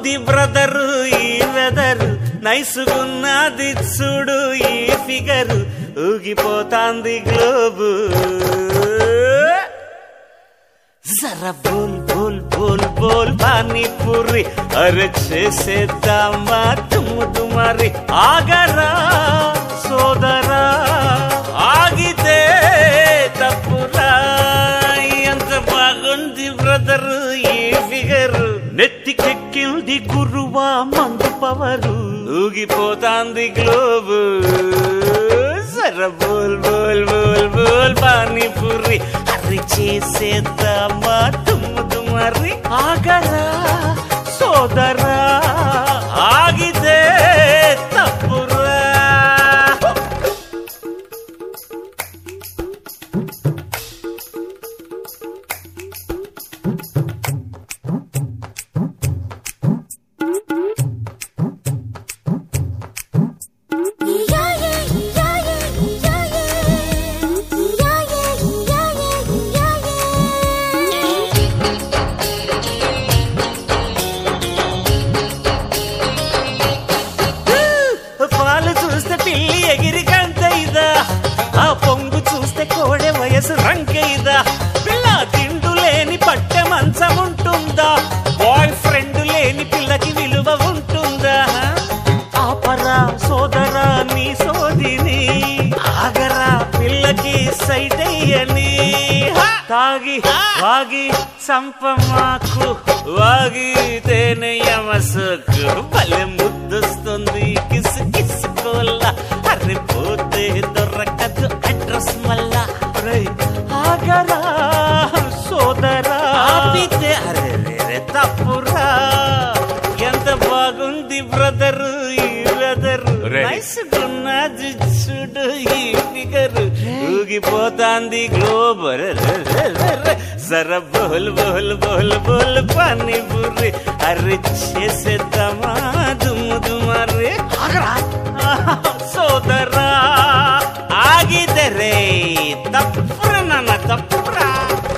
బాగుంది బ్రదరు ఈ వెదరు, నైసుగున్నది చూడు ఈ ఫిగరు, ఊగిపోతాంది గ్లోబు. జరా బోల్ బోల్ బోల్ బోల్ పానీపూరి, అరే చేసేద్దామా తుమ్ముదుమారి. ఆగరా సోదరా ఆగితే తప్పురా, ఎంత బాగుంది బ్రదరు ఈ ఫిగరు, నెత్తికెక్కింది గురువా మందు పవరు, ఊగిపోతాంది గ్లోబు. జరా బోల్ బోల్ బోల్ బోల్ పానీపూరి, అరే చేసేద్దామా తుమ్ముదుమారి. ఆగరా సోదరా ఆగితే తప్పురా. పిల్లి ఎగిరి గంతైదా, ఆ పొంగు చూస్తే కోడె వయసు రంకైదా, పిల్ల తిండు లేని పట్టె మంచం ఉంటుందా, బాయ్ ఫ్రెండ్ లేని పిల్లకి విలువ ఉంటుందా. ఆపరా సోదరా నీ సోదిని, ఆగరా పిల్లకి సైట్ అయ్యని. తాగి వాగి చంపమాకు, వాగితేనే యమసుకు, భలే ముద్దొస్తుంది కిసు కిసుకోల్లా, అరే పోతే దొరకదు అడ్రస్ మళ్ళా. ఆగరా సోదరా ఆపితే అరే రే తప్పురా, ఎంత బాగుంది బ్రదరు ఈ వెదరు, నైసుకున్నది చూడు ఈ ఫిగరు, ఊగిపోతాంది గ్లోబర్. జరా బోల్ బోల్ బోల్ బోల్ పానీపూరి, అరే చేసేద్దామా దుమ్ముదుమారి. సోదరా ఆగితే రే తప్పురా నాన్న తప్పురా.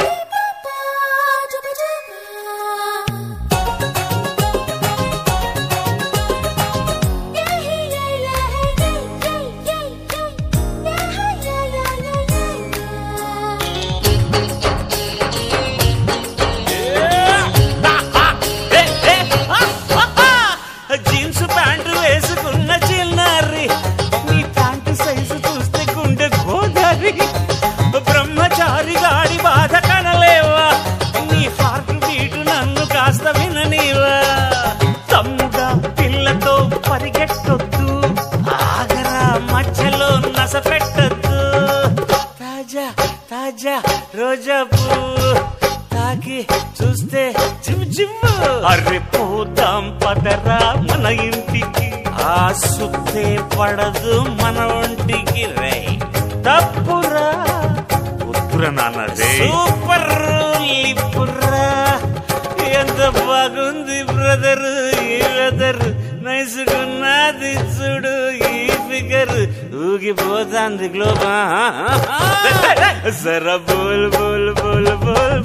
జీన్స్ ప్యాంటు వేసుకున్న చిన్నారి, నీ ప్యాంటు సైజు చూస్తే గుండె గోదారి, బ్రహ్మచారి గాడి బాధ కనలేవా, నీ హార్ట్ బీటు నన్ను కాస్త విననీవా. తమ్ముడా పిల్లతో పరిగెట్టొద్దు, ఆగరా మధ్యలో నస పెట్టద్దు. తాజా తాజా రోజా పువ్వు తాకి చూస్తే జిమ్ జిమ్, అర్రె పోదాం పదరా మన ఇంటికి, ఆ సుత్తే పడదు మన ఒంటికి. రే తప్పురా ఉత్తురా నాన్న రే సూపర్ లిప్పురా, ఎంత బాగుంది బ్రదరు ఈ వెదరు, నైసుకున్నది చూడు ఈ ఫిగర్, ఊగిపోతాంది గ్లోబా. జరా బోల్ బోల్ బోల్ బోల్ బోల్